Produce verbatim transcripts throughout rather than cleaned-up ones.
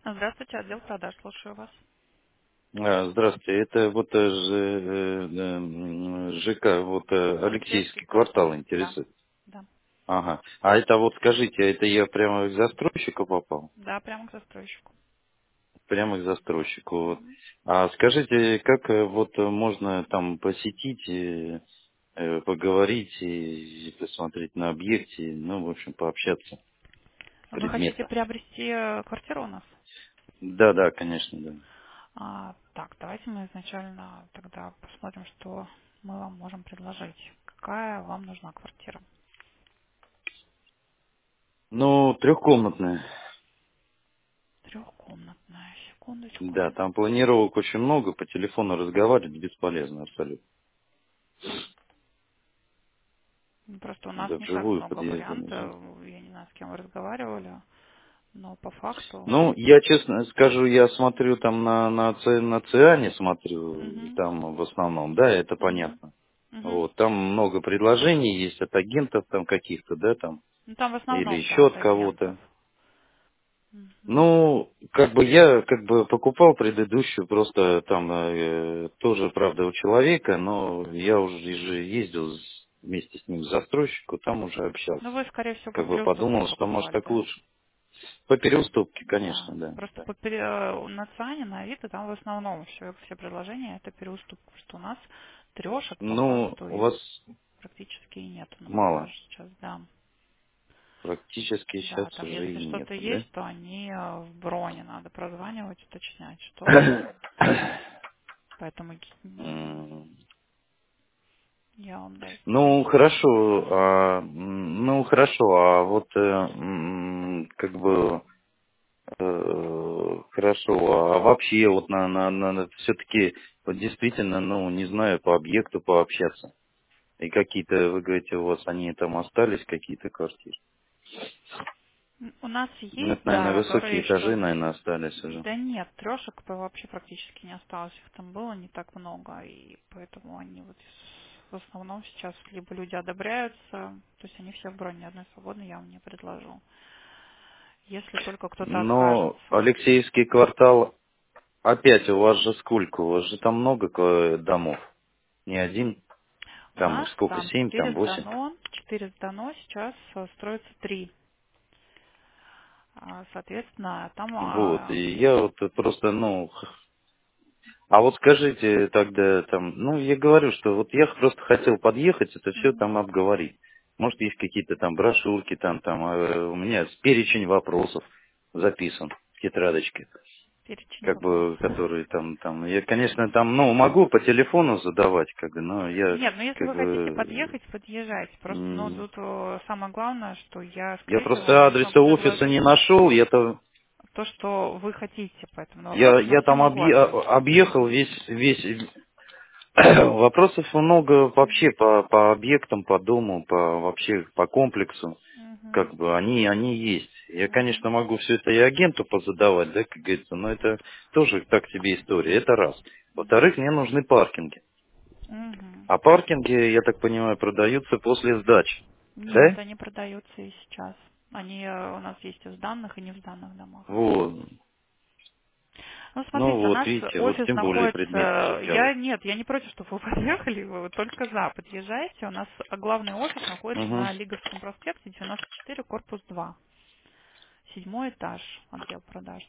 Здравствуйте, отдел продаж, слушаю вас. А, Здравствуйте, это вот э, Ж- э, э, м, ЖК, вот э, Алексеевский Алексеевский квартал. квартал Да, интересует. да. Ага. А это вот скажите, это я прямо к застройщику попал? Да, прямо к застройщику. Прямо к застройщику. Вот. Мгм. А скажите, как э, вот э, можно там посетить, э, э, поговорить и, и посмотреть на объекте, ну, в общем, пообщаться Вы хотите предметно? приобрести э, квартиру у нас? Да, да, конечно, да. А, так, давайте мы изначально тогда посмотрим, что мы вам можем предложить. Какая вам нужна квартира? Ну, трехкомнатная. Трехкомнатная. Секундочку. Да, там планировок очень много, по телефону разговаривать бесполезно абсолютно. Ну, просто у нас Да, не так вживую много подъезда нужно. вариантов. Я не знаю, с кем вы разговаривали, но по факту... Ну, я честно скажу, я смотрю там на, на, Ц- на Циане, смотрю, Угу, там в основном, да, это угу, понятно. угу. Вот, там много предложений есть от агентов там каких-то, да, там, Ну, там в или основном, да, еще от от агентов. кого-то. Мгм. Ну, как бы я как бы покупал предыдущую просто там э, тоже, правда, у человека, но я уже же ездил с- вместе с ним к застройщику, там уже общался. Ну, вы, скорее всего, по Как бы переуступке подумал, что может покупали, так да? лучше. По переуступке, Да. конечно, да. Просто Да. по пере- э, на Циане, на Авито, там в основном все, все предложения это переуступка, что у нас трешек по Ну, факту у и вас практически и нету на мало. продаже сейчас, да. Практически сейчас Да, там уже если и что-то нету, есть, то они э, в броне, надо прозванивать, уточнять, что. да? Поэтому м, М, я вам даже Ну, скажу. хорошо, а, м, ну, хорошо, а вот, э, м, как бы, э, хорошо, а вообще вот на, на, на, все-таки вот действительно, ну, не знаю, по объекту пообщаться. И какие-то, вы говорите, у вас они там остались, какие-то квартиры. М, У нас Ну, есть, это, да, наверное, которые высокие еще. этажи, наверное, остались уже. Да нет, трешек вообще практически не осталось. Их там было не так много, и поэтому они вот в основном сейчас либо люди одобряются, то есть они все в броне, ни одной свободной я вам не предложу. Если только кто-то Но откажется. Алексеевский квартал, опять у вас же сколько? У вас же там много ко- домов. Не один, У там нас сколько, там семь, четыре там восемь. сдано, четыре сдано, сейчас э, строится три. А, Соответственно, там Вот, а, и я вот просто, ну, х- а вот скажите тогда там, ну, я говорю, что вот я просто хотел подъехать, это все мгм, там обговорить. Может, есть какие-то там брошюрки, там, там, э, у меня перечень вопросов записан в тетрадочке. перечень Как вопросов. бы, которые там, там, я, конечно, там, ну, могу по телефону задавать, как бы, но я, Нет, ну если как вы хотите бы, подъехать, подъезжайте. Просто, ну, м, тут э, самое главное, что я, я скорее всего, вам просто не адреса смогу офиса не предложить нашел, я то, то, что вы хотите. Поэтому на я, вопросы на я все там могу объе- ответить. объехал весь, весь, вопросов много вообще по, по объектам, по дому, по, вообще по комплексу, Мгм. как бы, они, они есть. Я, Мгм. конечно, могу все это и агенту позадавать, да, как говорится, но это тоже так себе история, это раз. Во-вторых, мне нужны паркинги. Мгм. А паркинги, я так понимаю, продаются после сдачи. Нет, Да? они продаются и сейчас. Они э, у нас есть и в сданных, и не в сданных домах. Вот. Ну, Ну смотрите, у вот, нас видите, вот офис тем более находится... предметный Я разговор. нет, я не против, чтобы вы подъехали, вы только за. Подъезжайте. У нас главный офис находится Угу. на Лиговском проспекте, девяносто четыре, корпус два. Седьмой этаж, отдел продаж.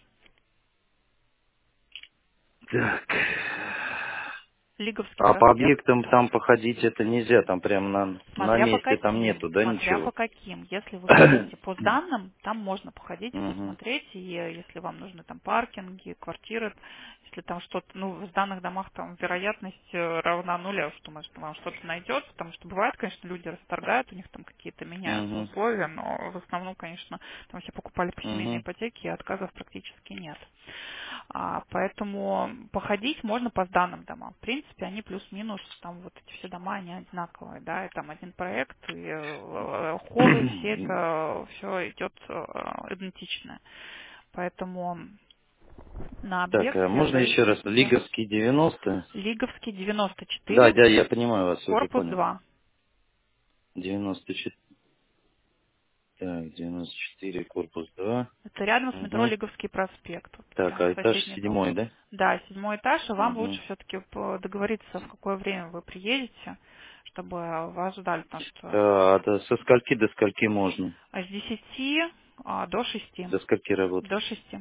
Так. Лиговский А по проспект. объектам там походить это нельзя, там прям на, на Смотря по месте там каким, нету, да, смотря по ничего? каким. Если вы хотите по данным, там можно походить и Угу. посмотреть, и э, если вам нужны там паркинги, квартиры, если там что-то, ну, в данных домах там вероятность э, равна нулю, что может вам что-то найдется, потому что бывает, конечно, люди расторгают, у них там какие-то меняются Угу. условия, но в основном, конечно, там все покупали по семейной Угу. ипотеке, и отказов практически нет. А, поэтому походить можно по сданным домам. В принципе, они плюс-минус, там вот эти все дома, они одинаковые, да, и там один проект, и э, холлы, все это, все идет э, идентично. Поэтому на Так, а объекте можно еще раз? зависит, да. Лиговский девяносто. Лиговский девяносто Да, четыре, да, я понимаю вас, уже корпус понял. два. девяносто четыре. Так, девяносто четыре, корпус два. Это рядом с метро Угу. Лиговский проспект. Вот Так, прям а этаж соседний дом. седьмой, да? Да, седьмой этаж, и вам Угу. лучше все-таки договориться, в какое время вы приедете, чтобы вас ждали, потому что А, да, со скольки до скольки можно? с десяти а, до шести. До скольки работать? До шести.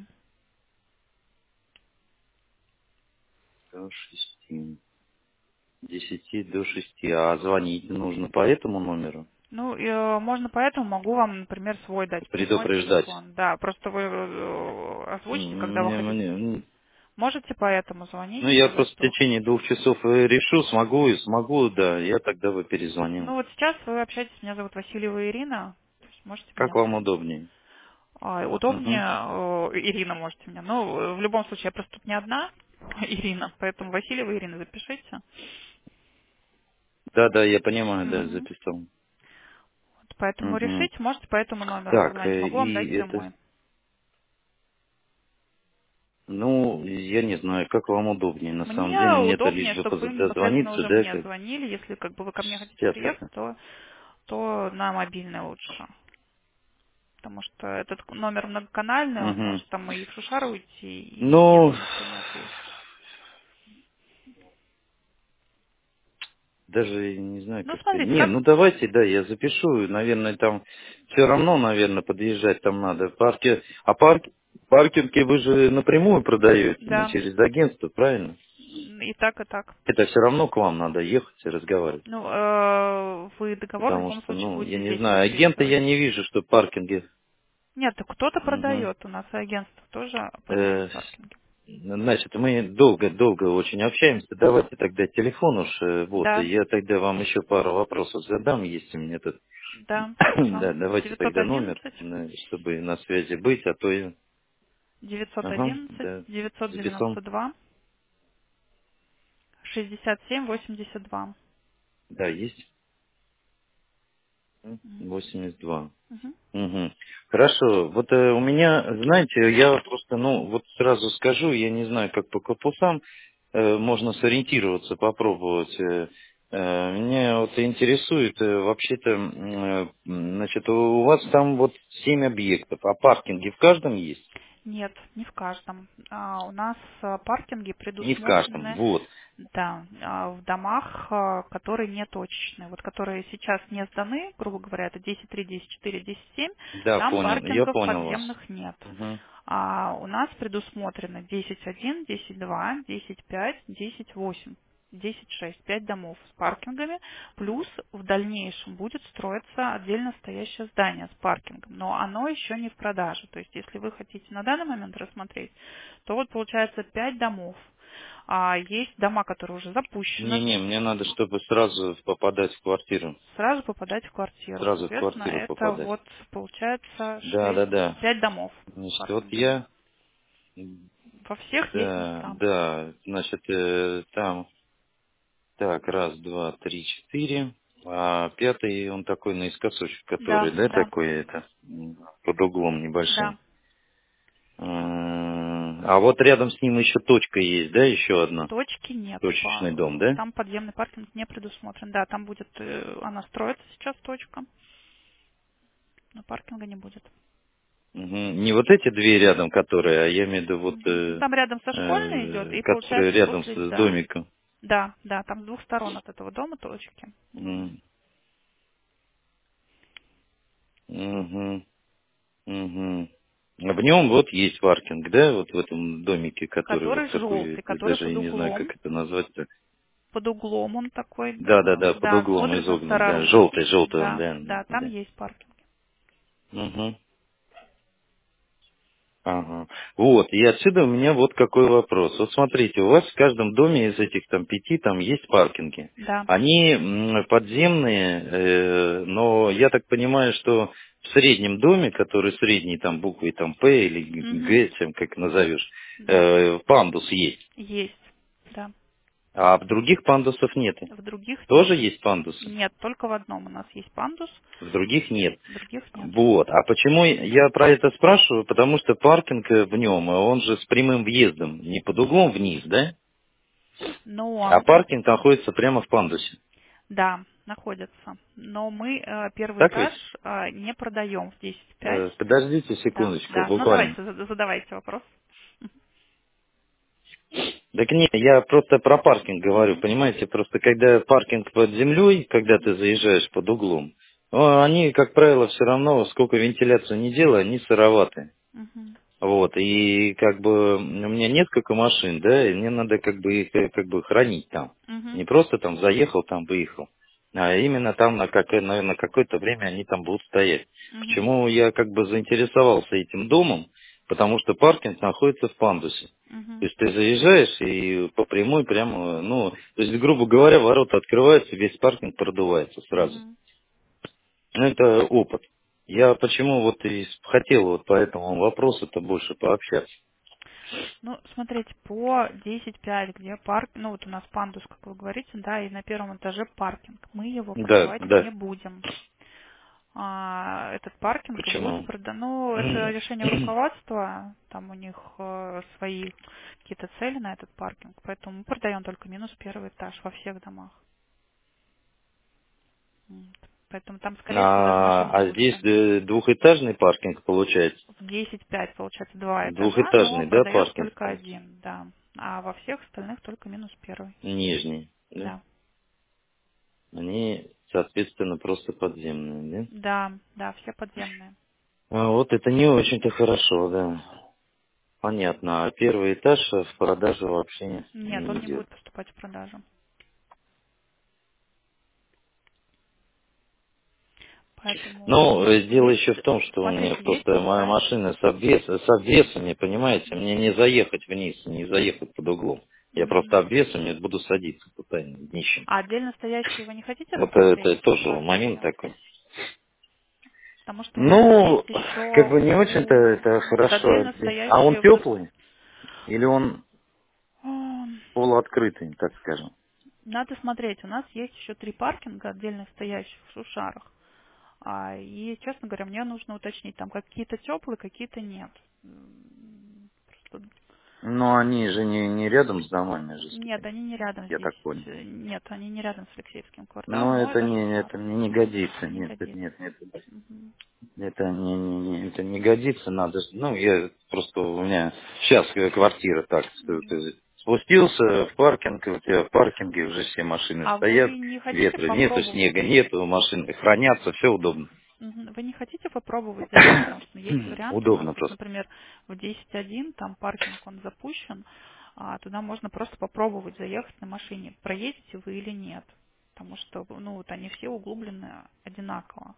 До шести. Десяти до шести. А звонить нужно по этому номеру? Ну, и, э, можно поэтому, могу вам, например, свой дать прямой Предупреждать. телефон. Да, просто вы э, озвучите, когда вы Мне, хотите. мне, Можете поэтому ну, звонить, я сказать, просто в что вы течение хотите. двух часов э, решу, смогу и смогу, да, я тогда бы перезвонил. Ну, вот сейчас вы общаетесь, меня зовут Васильева Ирина, то есть можете Как меня вам звонить. удобнее? А, удобнее, Угу. э, Ирина можете меня. Ну, э, в любом случае, я просто тут не одна, Ирина, поэтому Васильева Ирина запишите. Да, да, я понимаю, да, Мгм. записал. Вот поэтому Угу. решите, можете по этому номеру Так, позвонить. э, Могу вам дать и это, прямой. ну, я не знаю, как вам удобнее, на самом Мне деле, мне-то лишь удобнее, бы чтобы поз- вы непосредственно дозвониться, уже да, мне как звонили. Если как бы вы ко мне хотите сейчас приехать, это. то, то на мобильный лучше. Потому что этот номер многоканальный, он Угу. может там и в шушару уйти, и мне Ну, уже никто не ответит. даже не знаю, Ну, как-то. смотрите, Не, как... ну давайте, да, я запишу. Наверное, там все равно, наверное, подъезжать там надо. Парки, а парки, паркинги вы же напрямую продаете, не Да, через агентство, правильно? и так, и так. Это все равно к вам надо ехать и разговаривать. Ну, э, вы договор в Потому любом что, случае ну, я будете не здесь знаю, агента подписывать. я не вижу, что паркинги. Нет, так кто-то Мгм. продает. У нас и агентство тоже продает Э, паркинги. Значит, мы долго-долго очень общаемся. Давайте тогда телефон уж. э, Вот, и Да, я тогда вам еще пару вопросов задам, если мне тут. да, хорошо. Да, давайте девятьсот тогда номер, одиннадцать э, чтобы на связи быть, а то я... девятьсот Ага, одиннадцать да, девятьсот записал. девяносто два шестьдесят семь восемьдесят два. Да, есть. Мгм. восемьдесят два. Мгм. Мгм. Хорошо. Вот э, у меня, знаете, я просто, ну, вот сразу скажу, я не знаю, как по корпусам э, можно сориентироваться, попробовать. Э, э, меня вот интересует, э, вообще-то, м, э, м, значит, у вас там вот семь объектов, а паркинги в каждом есть? Нет, не в каждом. А, у нас а, паркинги Не в каждом, предусмотрены, вот. да, а, в домах, а, которые не точечные, вот которые сейчас не сданы, грубо говоря, это десять три, десять четыре, десять семь, Да, там понял, я паркингов понял вас. подземных нет. Мгм. А у нас предусмотрено десять один, десять два, десять пять, десять восемь. десять шесть, пять домов с паркингами, плюс в дальнейшем будет строиться отдельно стоящее здание с паркингом, но оно еще не в продаже. То есть, если вы хотите на данный момент рассмотреть, то вот получается пять домов. А есть дома, которые уже запущены, то Не-не, есть мне надо, чтобы сразу попадать в квартиру. сразу попадать в квартиру. Сразу в Соответственно, квартиру это попадать. вот получается Да, шесть, да, да. пять домов с Значит, вот паркингами. я, Во всех есть да, места. да, значит, э, там, так, раз, два, три, четыре, а пятый, он такой наискосочек, который, Да, да, да, такой, это, м, под углом да. небольшим. М, А вот рядом с ним еще точка есть, да, еще одна, Точки нет. точечный По- дом, да? Там подземный паркинг не предусмотрен. Да, там будет, э, она строится сейчас точка, но паркинга не будет. Мгм. Не вот эти две рядом, которые, а я имею в виду вот, Мгм. Ну, э, там рядом со школьной идет, э, и которые получается рядом с, после, с да, домиком. да, да, там с двух сторон от этого дома точки. М, мгм. Мгм. А в нем вот есть паркинг, да, вот в этом домике, который вот Который такой, желтый, это который даже под я не знаю, как углом. это назвать-то. Под углом он такой, Да, да, э, да, под да, углом смотрит на изогнут, да, Старорусский. желтый, желтый он, Да, да, да, там да. есть паркинг. Мгм. Ага. Вот, и отсюда у меня вот какой вопрос. Вот смотрите, у вас в каждом доме из этих там пяти там есть паркинги. Да. Они м, подземные, э, но я так понимаю, что в среднем доме, который средний там буквой там П или Угу. Г, чем как назовешь, Да. э, пандус есть. Есть. Да. А в других пандусов нет. В других нет. Тоже есть пандусы? Нет, только в одном у нас есть пандус, В других нет. в других нет. Вот. А почему я про это спрашиваю? Потому что паркинг э, в нем, э, он же с прямым въездом, не под углом вниз, да? Но, А паркинг находится прямо в пандусе. да, находятся. Но мы э, первый Так ведь? этаж э, не продаем в десять пять. Э, Подождите Да, секундочку, да. Ну давайте, буквально. зад- задавайте вопрос. Так нет, я просто про паркинг говорю, Мгм. понимаете, просто когда паркинг под землей, когда ты Мгм. заезжаешь под углом, о, они, как правило, все равно, сколько вентиляцию не делай, они сыроваты. Мгм. Вот, и как бы у меня несколько машин, да, и мне надо как бы их э, как бы хранить там. Мгм. Не просто там заехал, там выехал, а именно там на, как, на, на какое-то время они там будут стоять. Мгм. Почему я как бы заинтересовался этим домом? Потому что паркинг находится в пандусе. То Мгм. есть ты заезжаешь и по прямой прямо, ну, то есть, грубо говоря, ворота открываются, весь паркинг продувается сразу. Мгм. Ну, это опыт. Я почему вот и хотел вот по этому вопросу-то больше пообщаться. Ну, смотрите, по десять пять, где парк, ну вот у нас пандус, как вы говорите, да, и на первом этаже паркинг. Мы его Да, продавать не да. будем. А, этот паркинг будет Почему? продан. Ну, это решение руководства, там у них э, свои какие-то цели на этот паркинг, поэтому мы продаем только минус первый этаж во всех домах. М. Поэтому там, скорее всего, даже А, машин не а будет здесь стоять. э, двухэтажный паркинг получается? В десять пять получается два этажа, но Двухэтажный, да, продается паркинг только получается? один, да. А во всех остальных только минус первый. Нижний, да? Да. Они, соответственно, просто подземные, да? Да, да, все подземные. А вот это не очень-то хорошо, да. Понятно. А первый этаж в продажу вообще Нет, не он не идет. будет поступать в продажу. Поэтому Ну, э, дело есть, еще в том, что у меня смотрите, есть просто моя да. машина с, обвес, с обвесами, понимаете, мне не заехать вниз, не заехать под углом. Я просто Мгм. обвесами буду садиться туда нищим. А отдельно стоящие вы не хотите Вот это рассмотреть тоже момент квартиру? такой. Потому что у нас Ну, есть как еще бы не очень-то у это вот хорошо. отдельно А он стоящие вот теплый? Или он м, полуоткрытый, так скажем? надо смотреть. У нас есть еще три паркинга отдельно стоящих в Шушарах. А, и, честно говоря, мне нужно уточнить, там какие-то теплые, какие-то нет. М, Просто Но они же не, не рядом с домами же, нет, они не рядом я здесь. так понял. Э, Нет, они не рядом с Алексеевским кварталом, Но но это это не, Шушары. это мне не годится, Не нет, это годится. нет, нет. Мгм. Это не, не, не- это не годится, надо, ж- ну, я просто, у меня сейчас квартира так, что Мгм. ты спустился в паркинг, и у тебя в паркинге уже все машины А стоят, вы не хотите ветра нету, попробовать? снега нету, машины хранятся, все удобно. Мгм. Вы не хотите попробовать заехать, потому что есть вариант у нас, Удобно вот, просто. например, в десять один, там паркинг, он запущен, а туда можно просто попробовать заехать на машине, проедете вы или нет. Потому что, ну, вот они все углублены одинаково.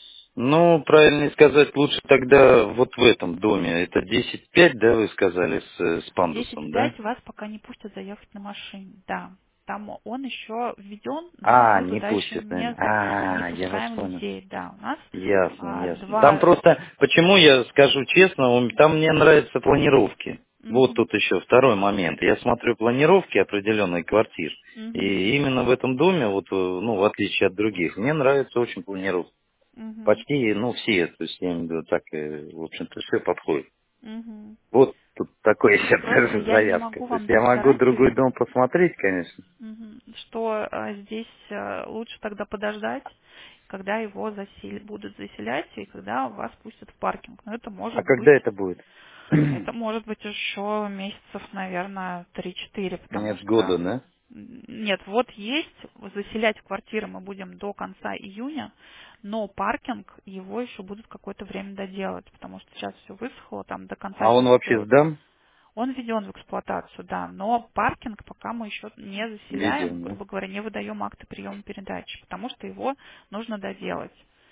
Ну, правильно сказать, лучше тогда вот в этом доме, это десять пять, да, вы сказали, с, с В десять пандусом, да? пять вас пока не пустят заехать на машине, да. Там он еще введен, но А, мы не туда еще пустят, не, наверное. не А, я вас пускаем понял. людей, да. У нас Ясно, а, ясно. Там два... просто, почему я скажу честно, у- там мне нравятся планировки. Вот Мгм, тут еще второй момент. Я смотрю планировки определенной квартир. мгм, И именно в этом доме, вот, э, ну, в отличие от других, мне нравится очень планировка. мгм, Почти, ну, все, то есть, я имею в виду, так, э, в общем-то, все подходит. мгм. Вот тут такая Просто сейчас я не завязка. могу То есть вам я дать могу другой гарантию, дом посмотреть, конечно. мгм, что а, здесь а, лучше тогда подождать, когда его засел- будут заселять и когда вас пустят в паркинг. Но это А может когда быть, это будет? это может быть еще месяцев, наверное, три-четыре, потому Конец года, что да? м, нет, вот есть, заселять квартиры мы будем до конца июня, но паркинг его еще будут какое-то время доделать, потому что сейчас все высохло, там до конца А он зимы вообще сделают. сдан? Он введен в эксплуатацию, да, но паркинг пока мы еще не заселяем, Видео, да? грубо говоря, не выдаем акты приема передачи, потому что его нужно доделать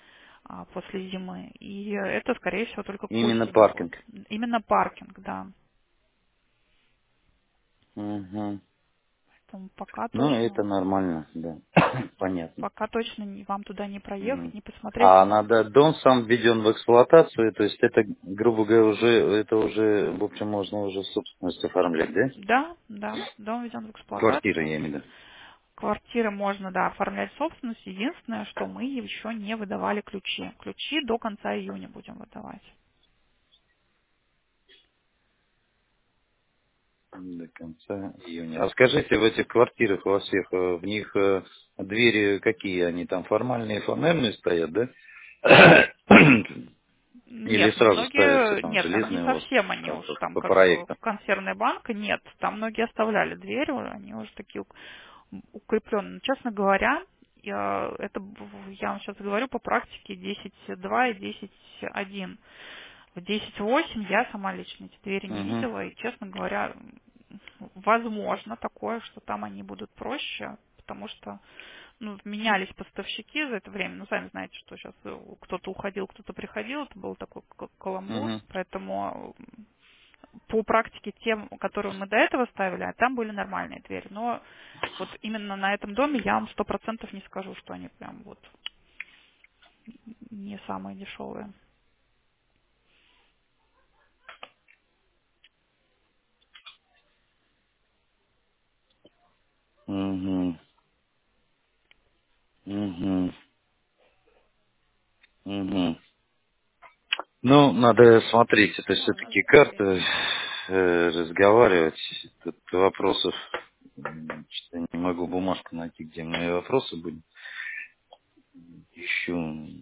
а, после зимы. И это, скорее всего, только к Именно осени будет. паркинг. Именно паркинг, да. Угу. Поэтому пока Ну, это точно, нормально, да. Понятно. пока точно не- вам туда не проехать, Мгм. не посмотреть. А Ну, надо, дом сам введен в эксплуатацию, то есть это, грубо говоря, уже, это уже, в общем, можно уже собственность оформлять, да? да, да, дом введен в Квартира, эксплуатацию. я имею в виду. Квартиры можно, да, оформлять собственность. Единственное, что мы еще не выдавали ключи. Ключи до конца июня будем выдавать. До конца июня. А скажите, в этих квартирах во всех, э, в них э, двери какие? Они там формальные, фанерные стоят, да? Или Нет, ну сразу ставятся многие, там нет, там не железные у вас совсем они э, уж там по как э, проекту? консервная банка, нет, там многие оставляли дверь, они уже такие ук- укрепленные. Но, честно говоря, я, это б- я вам сейчас говорю по практике десять два и десять один. В десять восемь я сама лично эти двери не Угу. видела, и, честно говоря, возможно такое, что там они будут проще, потому что ну, менялись поставщики за это время. Ну, сами знаете, что сейчас кто-то уходил, кто-то приходил. Это был такой к- каламбур. Угу. Поэтому м, по практике тем, которые мы до этого ставили, а там были нормальные двери. Но вот именно на этом доме я вам сто процентов не скажу, что они прям вот не самые дешевые. Угу. Угу. Угу. Ну, надо смотреть, это Да, у нас все-таки двери. карта, э, разговаривать. Тут вопросов, м, что-то не могу бумажку найти, где мои вопросы были. Ищу.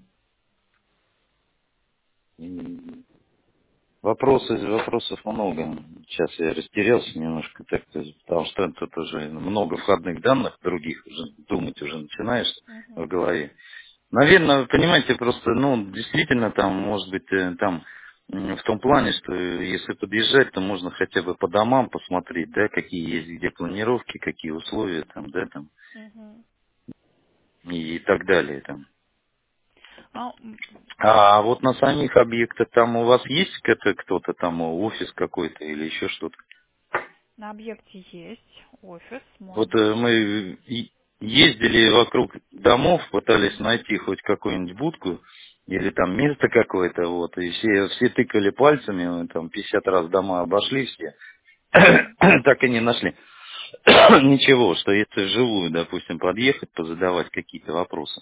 М, Вопросы, вопросов много. Сейчас я растерялся немножко, так, потому что тут уже много входных данных других, уже думать уже начинаешь в Мгм. голове. Наверное, вы понимаете, просто, ну, действительно, там, может быть, э, там, м, в том плане, что если подъезжать, то можно хотя бы по домам посмотреть, да, какие есть где планировки, какие условия там, да, там, Мгм. и, и так далее, там. А, м, А вот на самих объектах там у вас есть это кто-то там, офис какой-то или еще что-то? на объекте есть офис, Вот можно. э, мы и- ездили вокруг домов, пытались найти хоть какую-нибудь будку или там место какое-то, вот, и все, все тыкали пальцами, мы там пятьдесят раз дома обошли все, Мгм. так и не нашли. Ничего, что если вживую, допустим, подъехать, позадавать какие-то вопросы.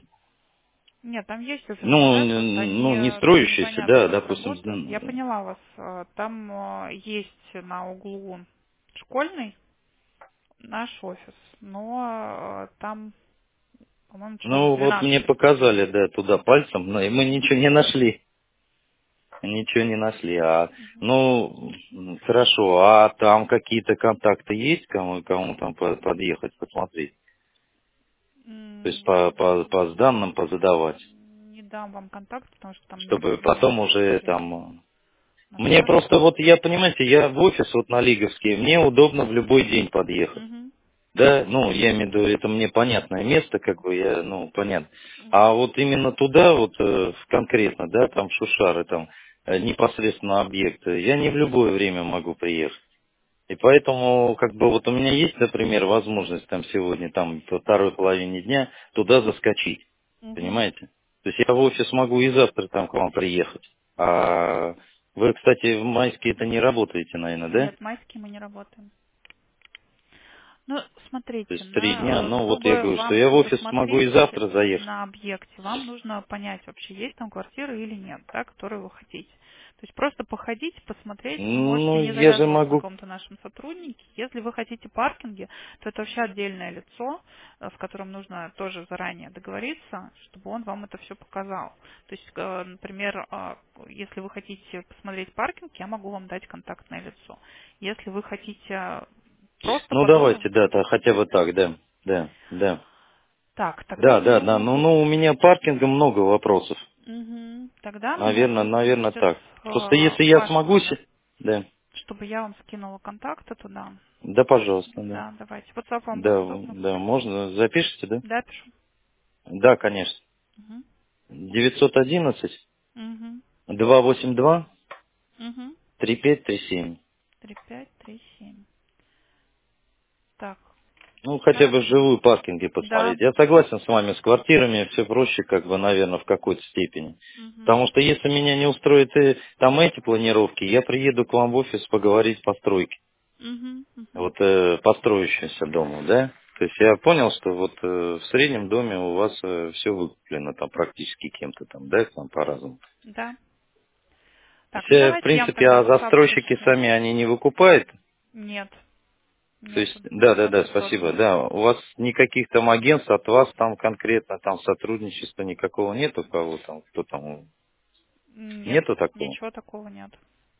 Нет, там есть Ну, офисные, да, просто н- они ну, не э, там строящиеся, непонятно, да, как допустим, работают. Я здан- поняла вас. Э, Там э, есть на углу школьный наш офис, но э, там, по-моему, человек ну, вот мне двенадцать показали, отделений. да, туда пальцем, но и мы ничего не нашли. Ничего не нашли. А, Мгм. ну, м, хорошо, а там какие-то контакты есть, кому, кому там по- подъехать, посмотреть? То есть по, по, М, по данным позадавать, Не дам вам контакт, потому что там чтобы люди потом меняются все уже время там... на Мне вторник. просто вот, я, понимаете, я в офис вот на Лиговский, мне удобно в любой день подъехать. Мгм. Да, ну, я имею в виду, это мне понятное место, как бы, я, ну, понятно. А Мгм. вот именно туда, вот э, в конкретно, да, там Шушары, там э, непосредственно объекты, я не в любое время могу приехать. И поэтому, как бы, вот у меня есть, например, возможность там сегодня, там, во второй половине дня туда заскочить. Мгм. Понимаете? То есть я в офис могу и завтра там к вам приехать. А вы, кстати, в майске это не работаете, наверное, да? Нет, майские мы не работаем. Ну, То смотрите, есть три дня, на, ну вот я чтобы говорю, что вам я в офис могу и посмотреть завтра заехать. на объекте, вам нужно понять вообще, есть там квартиры или нет, да, которые вы хотите. То есть просто походить, посмотреть, вы можете Ну, не я же завязываться на могу... каком-то нашем сотруднике. Если вы хотите паркинги, то это вообще отдельное лицо, э, с которым нужно тоже заранее договориться, чтобы он вам это все показал. То есть, э, например, э, если вы хотите посмотреть паркинг, я могу вам дать контактное лицо. Если вы хотите просто Ну, по дому. давайте, да, то хотя бы так, да, да, да. Так, тогда Да, да, мне да, ну, могут... ну у меня паркинга много вопросов. Мгм. Тогда мне Наверное, могут наверное, сейчас так. э, Просто если я ваш смогу... номер, се- Да, чтобы я вам скинула контакты туда. да, пожалуйста, да. Да, давайте. WhatsApp вам будет Да, удобно? да, можно, запишите, да? Да, пишу. Да, конечно. Угу. девятьсот одиннадцать Угу. два восемь два Угу. три пять три семь. Три пять три семь. Так, Ну, хотя бы хорошо. вживую паркинги Да. посмотреть. Я согласен с вами, с квартирами все проще, как бы, наверное, в какой-то степени. Угу. Потому что если меня не устроят и там эти планировки, я приеду к вам в офис поговорить по стройке. Угу. Угу. Вот э, по строящемуся дому, да? То есть я понял, что вот э, в среднем доме у вас все выкуплено там практически кем-то там, да, там по-разному. Да. То Так, есть, ну э, в давайте я вам принципе, тогда в а WhatsApp застройщики пришлю. сами, они не выкупают? Нет, То нет, есть, да, нет да, да, такой спасибо, формы. да. У вас никаких там агентств от вас там конкретно там сотрудничества никакого нету, кого там, кто там, Нет, нету такого? ничего такого нет.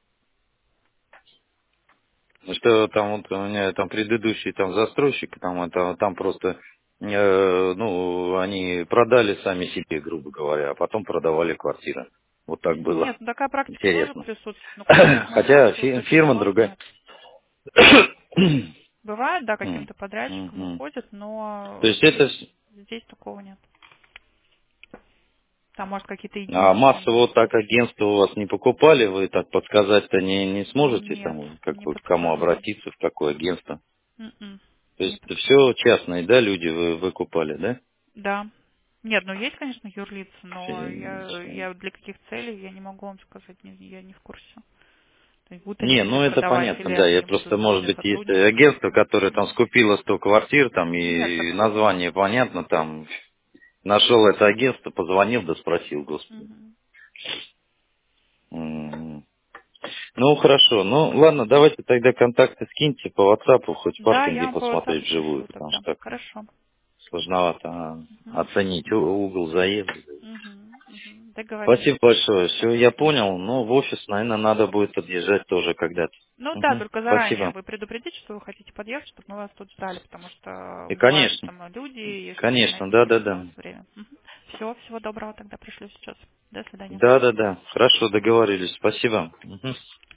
Ну что там вот у меня там предыдущий там застройщик, там это там просто э, ну они продали сами себе, грубо говоря, а потом продавали квартиры. Вот так было. Нет, ну такая практика тоже Интересно. присутствует, но конкретно у нас Хотя вот фи- этих фирма зон другая. нет. Бывает, да, М, каким-то подрядчикам мгм. уходят, То но есть это здесь, с- здесь такого нет. Там, может, какие-то а единичные массово были вот так случаи. агентство у вас не покупали, вы так подсказать-то не, не сможете, Нет, там, как не бы, к кому подскажу. обратиться, в какое агентство? М-м, То не есть это подскажу. все частные, да, люди вы выкупали, да? Да. Нет, ну есть, конечно, юрлицы, но я, Фи- я для каких целей я не могу вам сказать, не- я не в курсе. То есть будут они Не, мне ну это продавать понятно, или да. Я они просто, будут со может мной быть, есть сотрудничать. агентство, которое там Мгм. скупило сто квартир, там Нет, и такого нет. название понятно, там нашел это агентство, позвонил, да спросил, господи. Мгм. М. Ну хорошо, ну ладно, давайте тогда контакты скиньте по WhatsApp, хоть в Да, я паркинге вам по посмотреть WhatsApp вживую, пришлю потому тогда. что так Хорошо. сложновато а, Мгм. оценить у- угол заезда. Мгм. Мгм. Договорились. Спасибо большое, все, я Мгм. понял, но в офис, наверное, надо будет подъезжать тоже когда-то. Ну да, Мгм. только заранее Спасибо. вы предупредите, что вы хотите подъехать, чтобы мы вас тут ждали, потому что И бывают конечно, там люди, если конечно, найти для да-да-да. вас время. Все, всего доброго тогда пришлю сейчас. До свидания. Да, да, да. Хорошо, договорились. Спасибо. Мгм.